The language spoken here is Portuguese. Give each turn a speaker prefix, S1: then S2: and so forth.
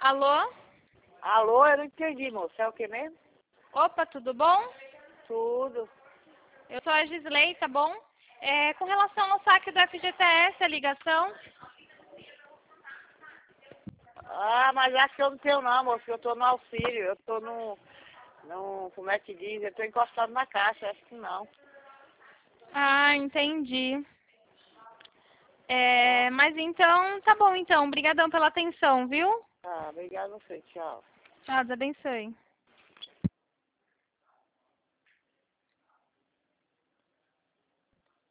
S1: Alô?
S2: Alô, eu não entendi, moça. É o que mesmo?
S1: Opa, tudo bom?
S2: Tudo.
S1: Eu sou a Gisley, tá bom? Com relação ao saque do FGTS, a ligação.
S2: Ah, mas acho que eu não tenho não, moça. Eu tô no auxílio. Eu tô como é que diz? Eu tô encostado na caixa. Acho que não.
S1: Ah, entendi.
S2: Tá,
S1: Mas então, tá bom então. Obrigadão pela atenção, viu?
S2: tá. Obrigado a você. Tchau.
S1: Ah, Deus abençoe.